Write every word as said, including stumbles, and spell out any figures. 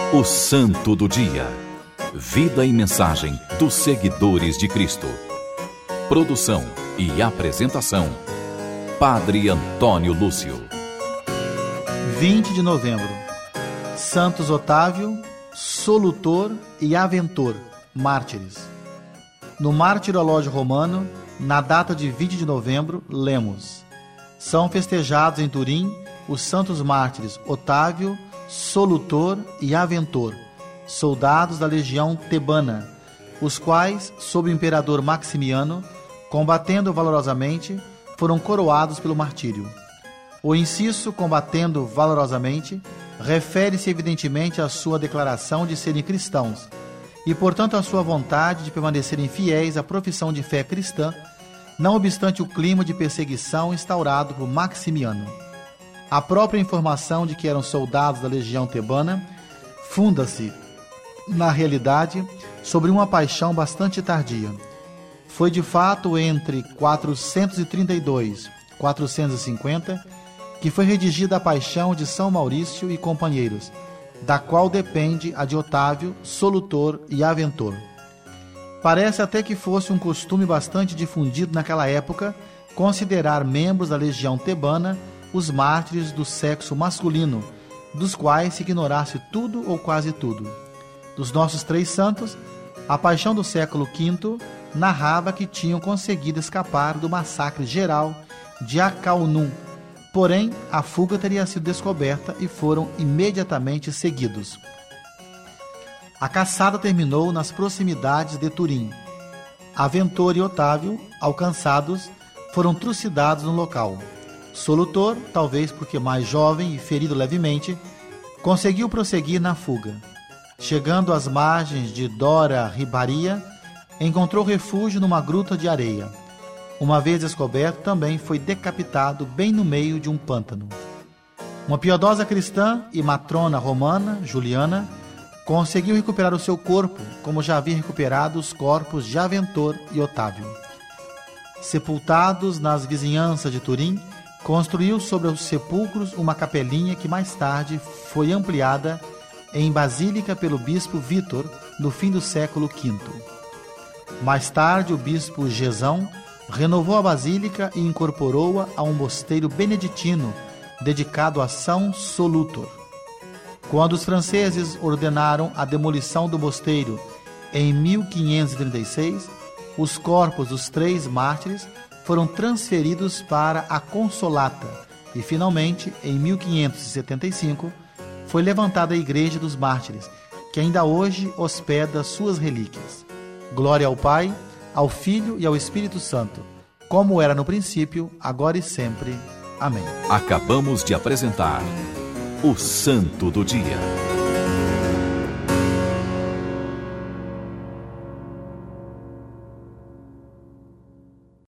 O Santo do Dia. Vida e mensagem dos seguidores de Cristo. Produção e apresentação: Padre Antônio Lúcio. vinte de novembro. Santos Otávio, Solutor e Aventor, mártires. No Martirológio Romano, na data de vinte de novembro, lemos: são festejados em Turim os santos mártires Otávio, Solutor e Aventor, soldados da legião tebana, os quais, sob o imperador Maximiano, combatendo valorosamente, foram coroados pelo martírio. O inciso combatendo valorosamente refere-se evidentemente à sua declaração de serem cristãos e, portanto, à sua vontade de permanecerem fiéis à profissão de fé cristã, não obstante o clima de perseguição instaurado por Maximiano. A própria informação de que eram soldados da legião tebana funda-se, na realidade, sobre uma paixão bastante tardia. Foi de fato entre quatrocentos e trinta e dois e quatrocentos e cinquenta que foi redigida a Paixão de São Maurício e companheiros, da qual depende a de Otávio, Solutor e Aventor. Parece até que fosse um costume bastante difundido naquela época considerar membros da legião tebana os mártires do sexo masculino, dos quais se ignorasse tudo ou quase tudo. Dos nossos três santos, a Paixão do século quinto narrava que tinham conseguido escapar do massacre geral de Acaunum, porém a fuga teria sido descoberta e foram imediatamente seguidos. A caçada terminou nas proximidades de Turim. Aventor e Otávio, alcançados, foram trucidados no local. Solutor, talvez porque mais jovem e ferido levemente, conseguiu prosseguir na fuga. Chegando às margens de Dora Ribaria, encontrou refúgio numa gruta de areia. Uma vez descoberto, também foi decapitado bem no meio de um pântano. Uma piedosa cristã e matrona romana, Juliana, conseguiu recuperar o seu corpo, como já havia recuperado os corpos de Aventor e Otávio. Sepultados nas vizinhanças de Turim, construiu sobre os sepulcros uma capelinha que mais tarde foi ampliada em basílica pelo bispo Vítor no fim do século quinto. Mais tarde, o bispo Gesão renovou a basílica e incorporou-a a um mosteiro beneditino dedicado a São Solutor. Quando os franceses ordenaram a demolição do mosteiro em mil quinhentos e trinta e seis, os corpos dos três mártires foram transferidos para a Consolata e, finalmente, em mil quinhentos e setenta e cinco, foi levantada a Igreja dos Mártires, que ainda hoje hospeda suas relíquias. Glória ao Pai, ao Filho e ao Espírito Santo, como era no princípio, agora e sempre. Amém. Acabamos de apresentar o Santo do Dia.